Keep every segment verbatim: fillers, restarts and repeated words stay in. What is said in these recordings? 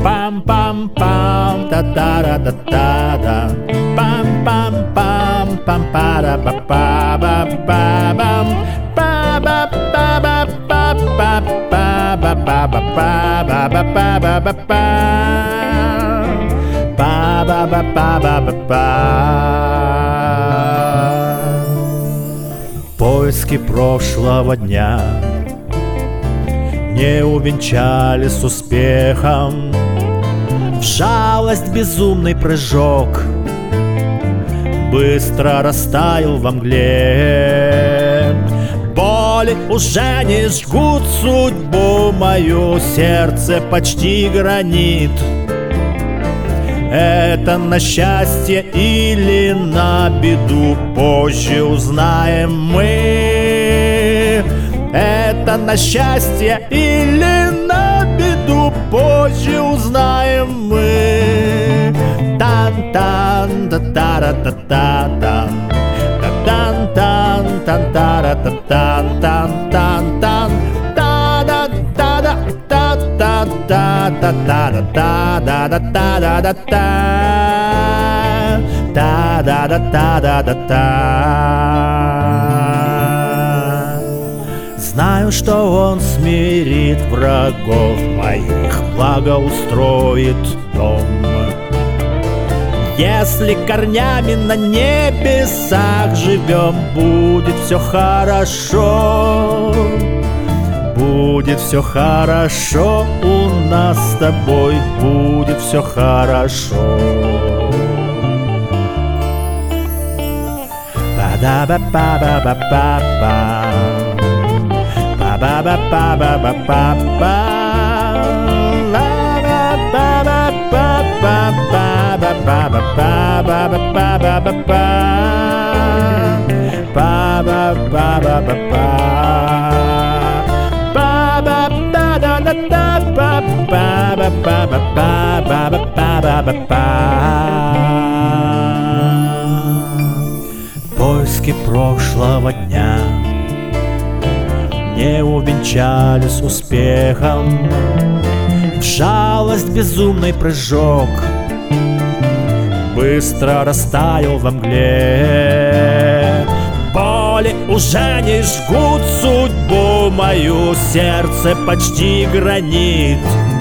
Пам-пам-пам, та-та-ра-та-та-да. Пам-пам-пам, пам-пара-па-па-ба-ба-бам. Па-ба-па-ба-па-па-ба-ба-ба-ба-ба-ба-ба-ба. Па-ба-ба-ба-ба-ба. Поиски прошлого дня не увенчались успехом. В жалость безумный прыжок быстро растаял во мгле. Боли уже не жгут судьбу мою, сердце почти гранит. Это на счастье или на беду, позже узнаем мы. Это на счастье или на беду, позже узнаем мы. Тан-тан, та-та-ра-та-та-тан. Тан-тан, тан-та-ра-та-тан-тан-тан-тан. Та-да-та-да-та-та-та-та-та-та-та-та-та-та-та. Та-да-да-та-да-да-та. Знаю, что он смирит врагов моих, благоустроит дом. Если корнями на небесах живем, будет все хорошо. Будет все хорошо, у нас с тобой будет все хорошо. Па-да-ба-па-ба-ба-па-па. Па-ба-ба-па-ба-ба-па-па. Па-ба-ба-ба-ба-ба-ба-ба-ба-ба-ба-ба-ба. Па-ба-ба-ба-ба-ба. Поиски прошлого дня не увенчались успехом. В жалость безумный прыжок быстро растаял во мгле. Боли уже не жгут судьбу мою, сердце почти гранит.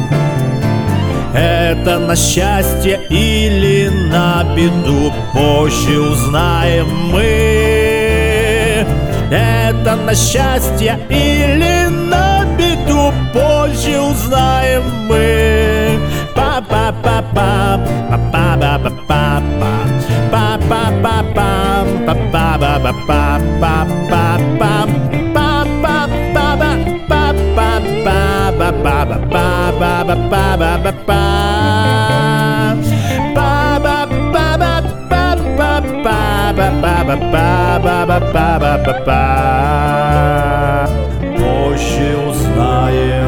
Это на счастье или на беду, позже узнаем мы. Это на счастье или на беду, позже узнаем мы. Па-па-па-па, па-па-па-па-па, па-па-па-пам, па-па-па-па-па-па-па-пам, па-па-па-па-па-па-па-па-па-па-па-па-па-па-па-па. Позже узнаем.